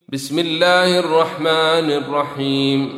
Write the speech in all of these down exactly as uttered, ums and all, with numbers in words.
بسم الله الرحمن الرحيم.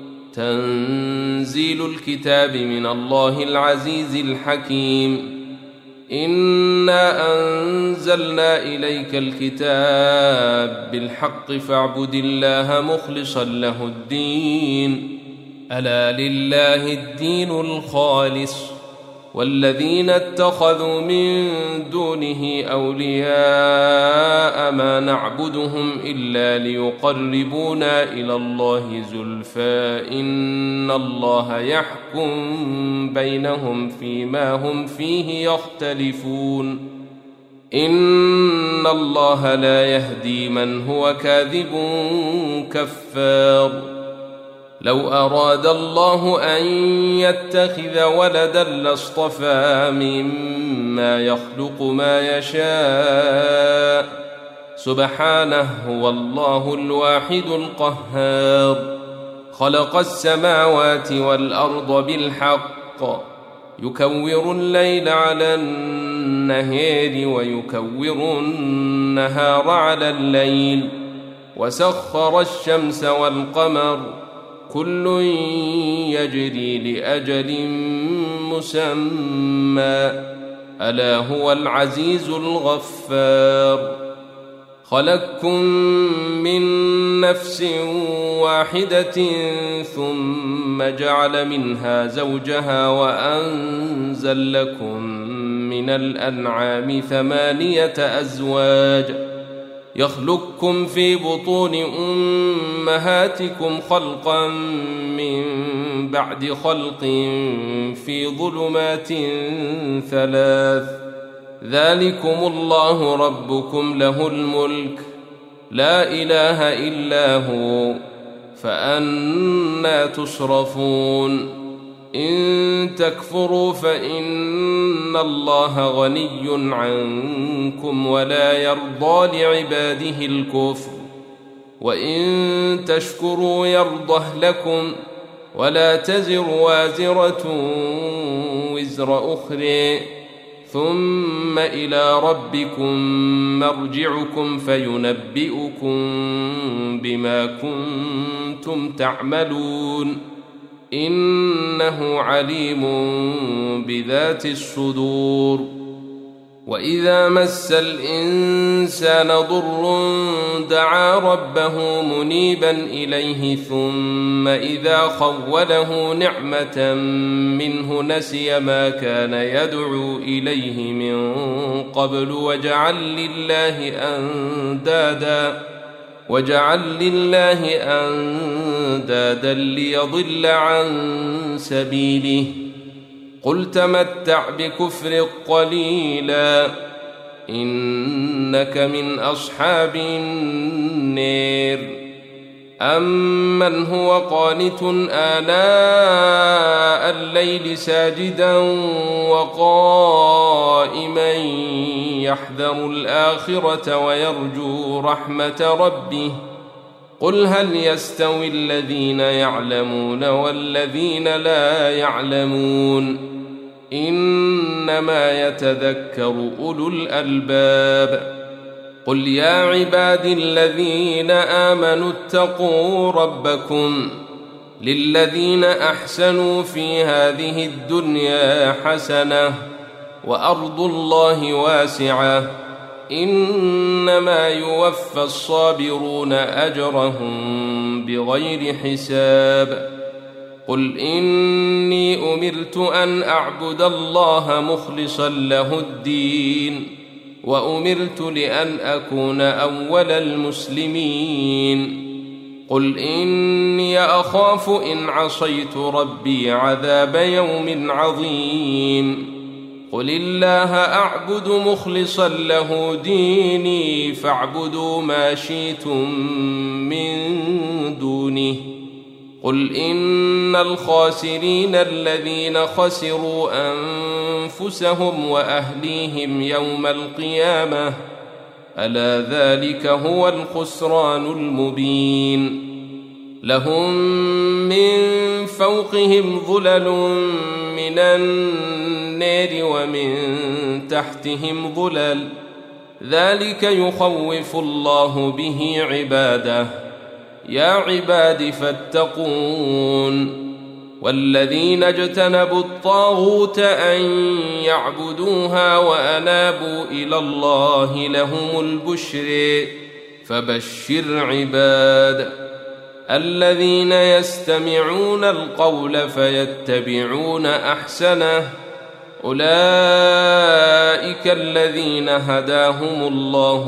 تنزيل الكتاب من الله العزيز الحكيم. إنا أنزلنا إليك الكتاب بالحق فاعبد الله مخلصا له الدين. ألا لله الدين الخالص والذين اتخذوا من دونه أولياء ما نعبدهم إلا ليقربونا إلى الله زلفى إن الله يحكم بينهم فيما هم فيه يختلفون. إن الله لا يهدي من هو كاذب كفار. لو أراد الله أن يتخذ ولدا لاصطفى مما يخلق ما يشاء سبحانه هو الله الواحد القهار. خلق السماوات والأرض بالحق يكور الليل على النهار ويكور النهار على الليل وسخر الشمس والقمر كل يجري لأجل مسمى ألا هو العزيز الغفار. خلقكم من نفس واحدة ثم جعل منها زوجها وأنزل لكم من الأنعام ثمانية أزواج يخلقكم في بطون أمهاتكم خلقا من بعد خلق في ظلمات ثلاث ذلكم الله ربكم له الملك لا إله إلا هو فأنى تصرفون. إن تكفروا فإن الله غني عنكم ولا يرضى لعباده الكفر وإن تشكروا يرضه لكم ولا تزر وازرة وزر أخرى ثم إلى ربكم مرجعكم فينبئكم بما كنتم تعملون إنه عليم بذات الصدور. وإذا مس الإنسان ضر دعا ربه منيبا إليه ثم إذا خوله نعمة منه نسي ما كان يدعو إليه من قبل وجعل لله أندادا وجعل لله أندادا ليضل عن سبيله قل تمتع بكفر قليلا إنك من أصحاب النار. أمن هو قانت آناء الليل ساجدا وقائما يحذر الآخرة ويرجو رحمة ربه قل هل يستوي الذين يعلمون والذين لا يعلمون إنما يتذكر أولو الألباب. قل يا عبادي الذين آمنوا اتقوا ربكم للذين أحسنوا في هذه الدنيا حسنة وأرض الله واسعة إنما يوفى الصابرون أجرهم بغير حساب. قل إني أمرت أن أعبد الله مخلصا له الدين وأمرت لأن أكون أول المسلمين. قل إني أخاف إن عصيت ربي عذاب يوم عظيم. قل الله أعبد مخلصا له ديني فاعبدوا ما شئتم من دونه. قل إن الخاسرين الذين خسروا أنفسهم وأهليهم يوم القيامة ألا ذلك هو الخسران المبين. لهم من فوقهم ظلل من النار ومن تحتهم ظلل ذلك يخوف الله به عباده. يا عباد فاتقون. والذين اجتنبوا الطاغوت أن يعبدوها وأنابوا إلى الله لهم البشر فبشر عباد الذين يستمعون القول فيتبعون أحسنه أولئك الذين هداهم الله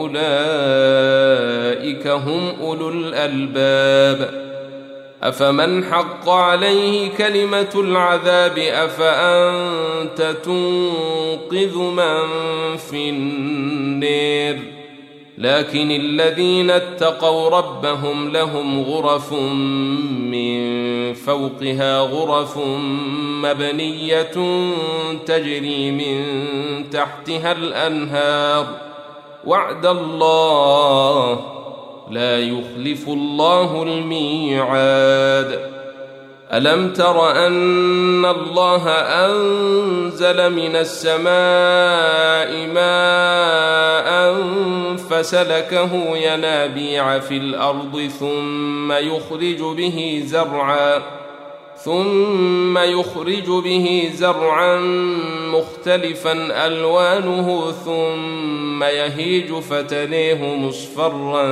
وأولئك هم أولو الألباب. أفمن حق عليه كلمة العذاب أفأنت تنقذ من في النار. لكن الذين اتقوا ربهم لهم غرف من فوقها غرف مبنية تجري من تحتها الأنهار وعد الله لا يخلف الله الميعاد. ألم تر أن الله أنزل من السماء ماء فسلكه ينابيع في الأرض ثم يخرج به زرعا ثم يخرج به زرعا مختلفا ألوانه ثم يهيج فتريه مصفرا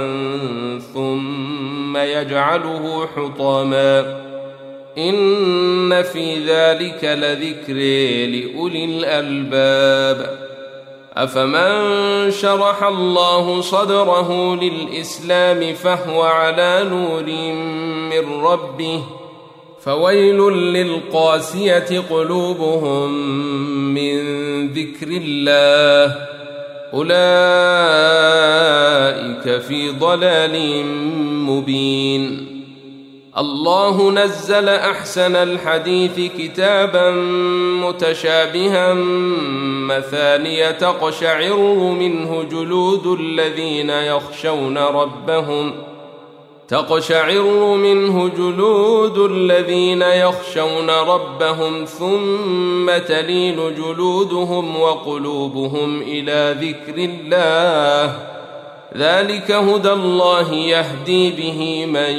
ثم يجعله حطاما إن في ذلك لذكر لأولي الألباب. أفمن شرح الله صدره للإسلام فهو على نور من ربه فويل للقاسية قلوبهم من ذكر الله أولئك في ضلال مبين. الله نزل أحسن الحديث كتابا متشابها مثانية تقشعر منه جلود الذين يخشون ربهم تقشعر منه جلود الذين يخشون ربهم ثم تلين جلودهم وقلوبهم إلى ذكر الله ذلك هدى الله يهدي به من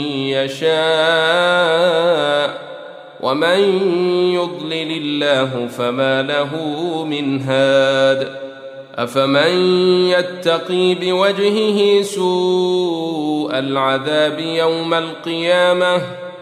يشاء ومن يضلل الله فما له من هاد. أفمن يتقي بوجهه سوء العذاب يوم القيامة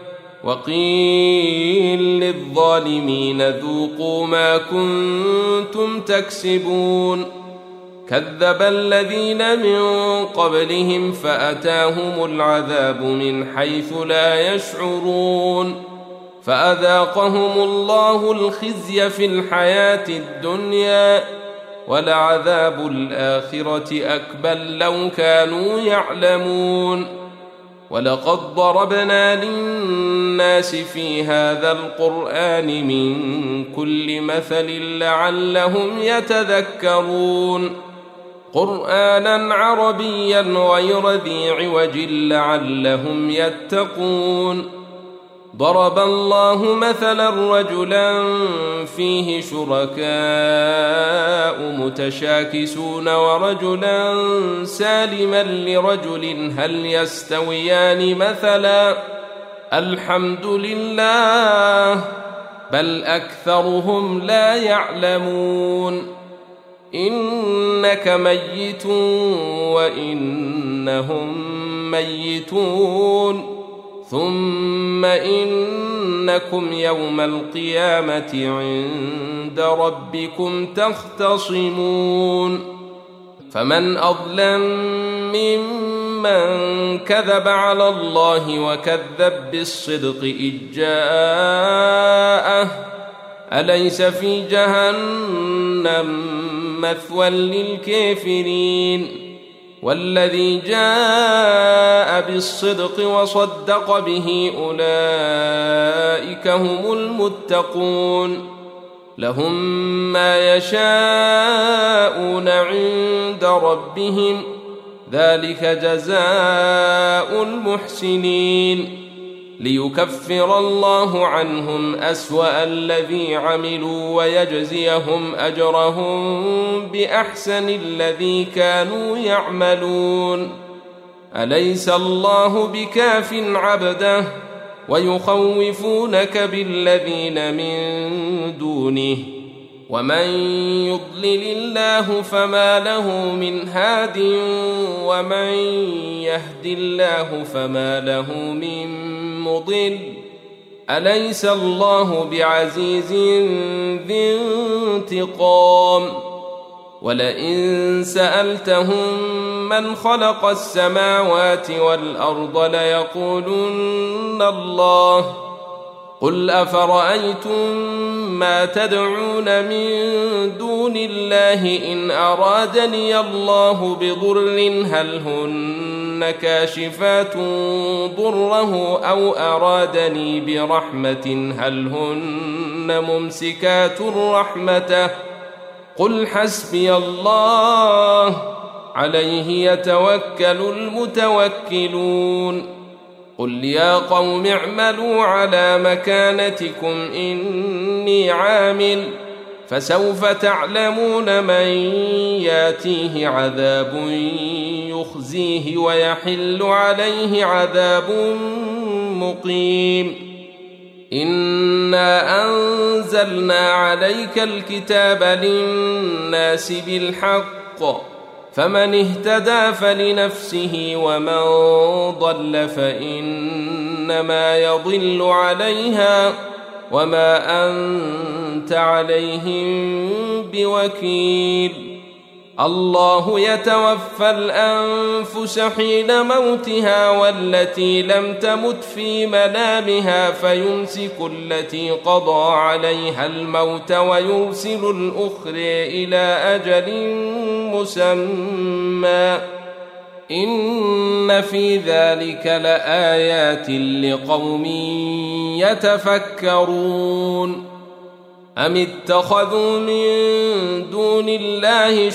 وقيل للظالمين ذوقوا ما كنتم تكسبون. كذب الذين من قبلهم فأتاهم العذاب من حيث لا يشعرون فأذاقهم الله الخزي في الحياة الدنيا ولعذاب الآخرة أكبر لو كانوا يعلمون. ولقد ضربنا للناس في هذا القرآن من كل مثل لعلهم يتذكرون قرآنا عربيا غير ذي عوج لعلهم يتقون. ضرب الله مثلا رجلا فيه شركاء متشاكسون ورجلا سالما لرجل هل يستويان مثلا الحمد لله بل أكثرهم لا يعلمون. إنك ميت وإنهم ميتون ثم إنكم يوم القيامة عند ربكم تختصمون. فمن أظلم ممن كذب على الله وكذب بالصدق إذ جاءه أليس في جهنم مثوى للكافرين. والذي جاء بالصدق وصدق به أولئك هم المتقون لهم ما يشاءون عند ربهم ذلك جزاء المحسنين. ليكفر الله عنهم أسوأ الذي عملوا ويجزيهم أجرهم بأحسن الذي كانوا يعملون. أليس الله بكاف عبده ويخوفونك بالذين من دونه ومن يضلل الله فما له من هاد ومن يهد الله فما له من مضل. أليس الله بعزيز ذي انتقام؟ ولئن سألتهم من خلق السماوات والأرض ليقولن الله. قل أفرأيتم ما تدعون من دون الله إن أرادني الله بضر هل هن كاشفات ضره أو أرادني برحمة هل هن ممسكات رحمته؟ قل حسبي الله عليه يتوكل المتوكلون. قل يا قوم اعملوا على مكانتكم إني عامل فسوف تعلمون من ياتيه عذاب يخزيه ويحل عليه عذاب مقيم. إنا أنزلنا عليك الكتاب للناس بالحق فمن اهتدى فلنفسه ومن ضل فإنما يضل عليها وما أنت عليهم بوكيل. الله يتوفى الأنفس حين موتها والتي لم تمت في منامها فيمسك التي قضى عليها الموت ويرسل الأخرى إلى أجل مسمى. إن في ذلك لآيات لقوم يتفكرون. أم اتخذوا من دون الله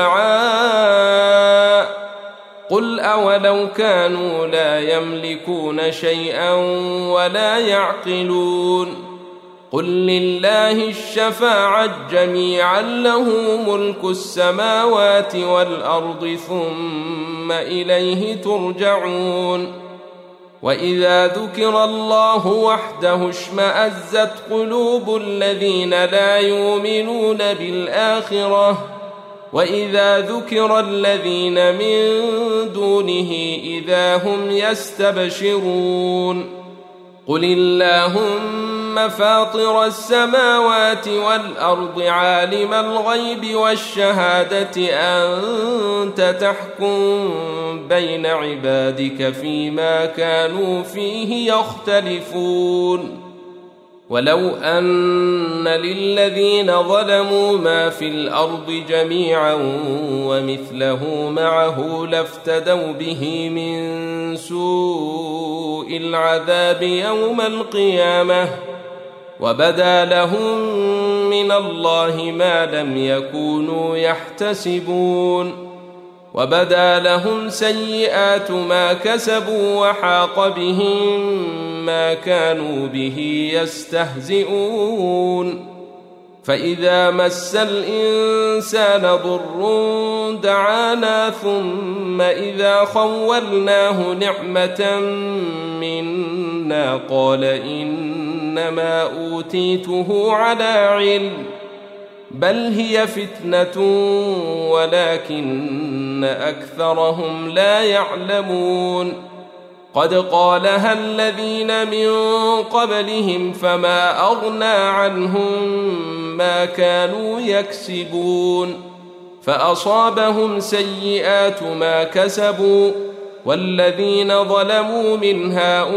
شفعاء قل أولو كانوا لا يملكون شيئا ولا يعقلون. قل لله الشفاعة جميعا له ملك السماوات والأرض ثم إليه ترجعون. وإذا ذكر الله وحده اشمأزت قلوب الذين لا يؤمنون بالآخرة وإذا ذكر الذين من دونه إذا هم يستبشرون. قل اللهم فاطر السماوات والأرض عالم الغيب والشهادة أنت تحكم بين عبادك فيما كانوا فيه يختلفون. ولو أن للذين ظلموا ما في الأرض جميعا ومثله معه لافتدوا به من سوء العذاب يوم القيامة وبدا لهم من الله ما لم يكونوا يحتسبون. وبدا لهم سيئات ما كسبوا وحاق بهم ما كانوا به يستهزئون. فإذا مس الإنسان ضر دعانا ثم إذا خولناه نعمة منا قال إنما أوتيته على علم بل هي فتنة ولكن أكثرهم لا يعلمون. قد قالها الذين من قبلهم فما أغنى عنهم ما كانوا يكسبون فأصابهم سيئات ما كسبوا والذين ظلموا من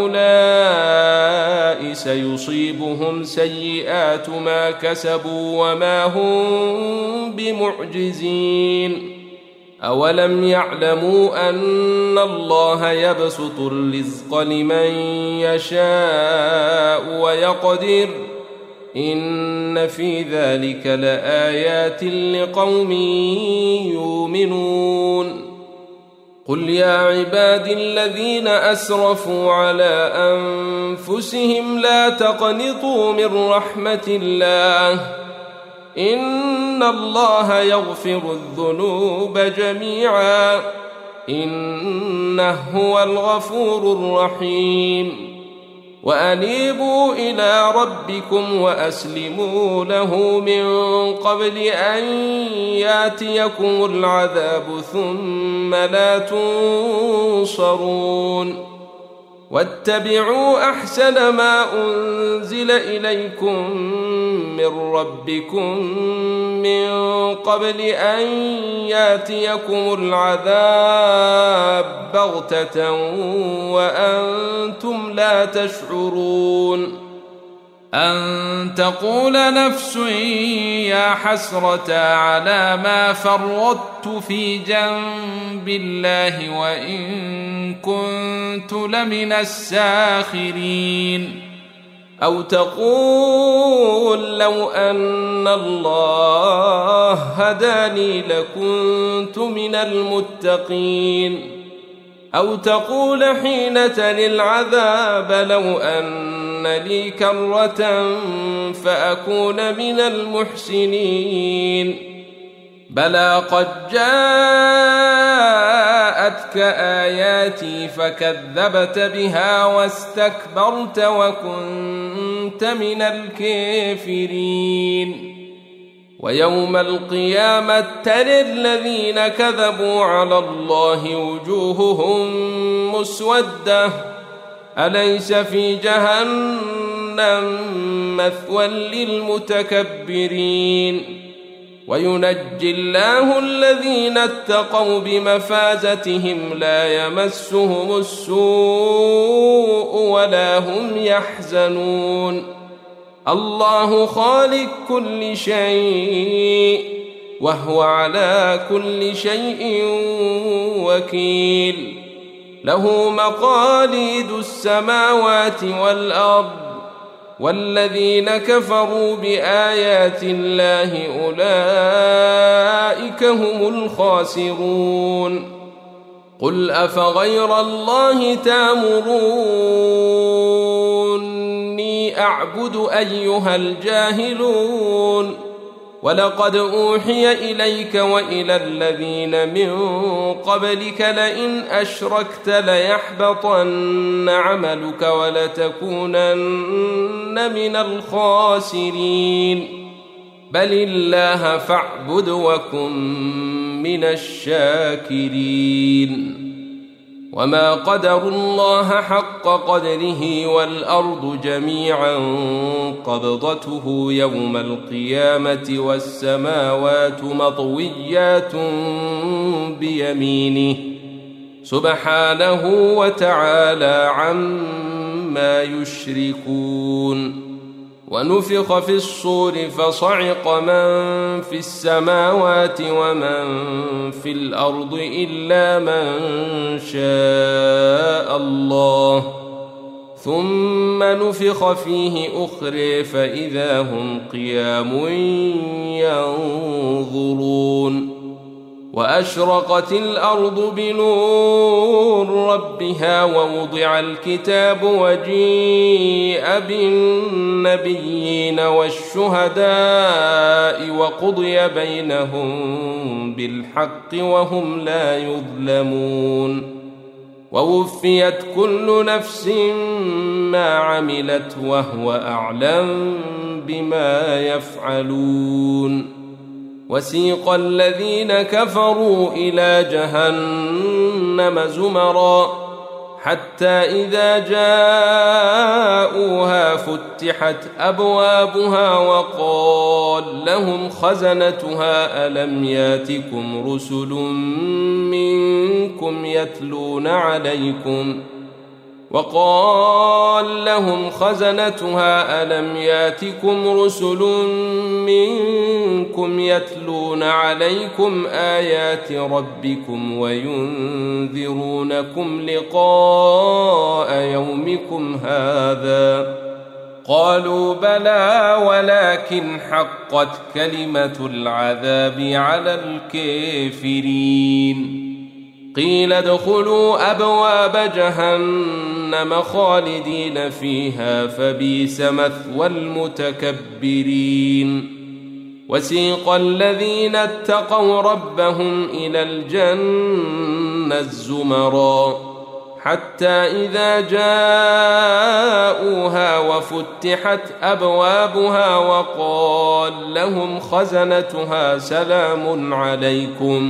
هؤلاء سيصيبهم سيئات ما كسبوا وما هم بمعجزين. أولم يعلموا أن الله يبسط الرزق لمن يشاء ويقدر إن في ذلك لآيات لقوم يؤمنون. قل يا عبادي الذين أسرفوا على أنفسهم لا تقنطوا من رحمة الله إن الله يغفر الذنوب جميعا إنه هو الغفور الرحيم وأنيبوا إلى ربكم وأسلموا له من قبل أن يأتيكم العذاب ثم لا تنصرون واتبعوا أحسن ما أنزل إليكم من ربكم من قبل أن يأتيكم العذاب بغتة وأنتم لا تشعرون أن تقول نفس يا حسرة على ما فرطت في جنب الله وإن كنت لمن الساخرين أو تقول لو أن الله هداني لكنت من المتقين أو تقول حين تلي العذاب لو أن لي كرة فأكون من المحسنين بلى قد جاءتك آياتي فكذبت بها واستكبرت وكنت من الكافرين ويوم القيامة ترى الذين كذبوا على الله وجوههم مسودة أليس في جهنم مثوى للمتكبرين وينجي الله الذين اتقوا بمفازتهم لا يمسهم السوء ولا هم يحزنون الله خالق كل شيء وهو على كل شيء وكيل له مقاليد السماوات والأرض والذين كفروا بآيات الله أولئك هم الخاسرون قل أفغير الله تأمروني أعبد أيها الجاهلون ولقد أوحي إليك وإلى الذين من قبلك لئن أشركت ليحبطن عملك ولتكونن من الخاسرين بل الله فاعبد وكن من الشاكرين وما قدروا الله حق قدره والأرض جميعا قبضته يوم القيامة والسماوات مطويات بيمينه سبحانه وتعالى عما يشركون ونفخ في الصور فصعق من في السماوات ومن في الأرض إلا من شاء الله ثم نفخ فيه أخرى فإذا هم قيام ينظرون وأشرقت الأرض بنور ربها ووضع الكتاب وجيء بالنبيين والشهداء وقضي بينهم بالحق وهم لا يظلمون ووفيت كل نفس ما عملت وهو أعلم بما يفعلون وسيق الذين كفروا إلى جهنم زمرا حتى إذا جاءوها فتحت أبوابها وقال لهم خزنتها ألم ياتكم رسل منكم يتلون عليكم وقال لهم خزنتها ألم ياتكم رسل منكم يتلون عليكم آيات ربكم وينذرونكم لقاء يومكم هذا قالوا بلى ولكن حقت كلمة العذاب على الكافرين قيل ادخلوا أبواب جهنم خالدين فيها فبئس مثوى المتكبرين وسيق الذين اتقوا ربهم إلى الجنة زمرا حتى إذا جاءوها وفتحت أبوابها وقال لهم خزنتها سلام عليكم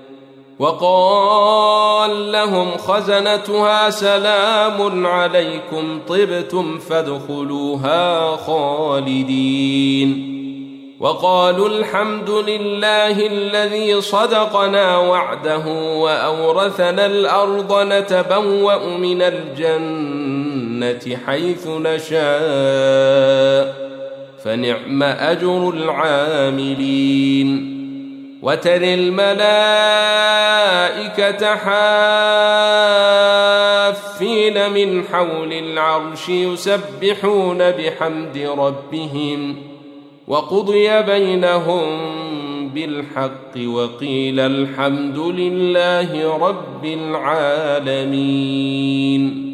وقال لهم خزنتها سلام عليكم طبتم فادخلوها خالدين وقالوا الحمد لله الذي صدقنا وعده وأورثنا الأرض نتبوأ من الجنة حيث نشاء فنعم أجر العاملين وترى الملائكة حافين من حول العرش يسبحون بحمد ربهم وقضي بينهم بالحق وقيل الحمد لله رب العالمين.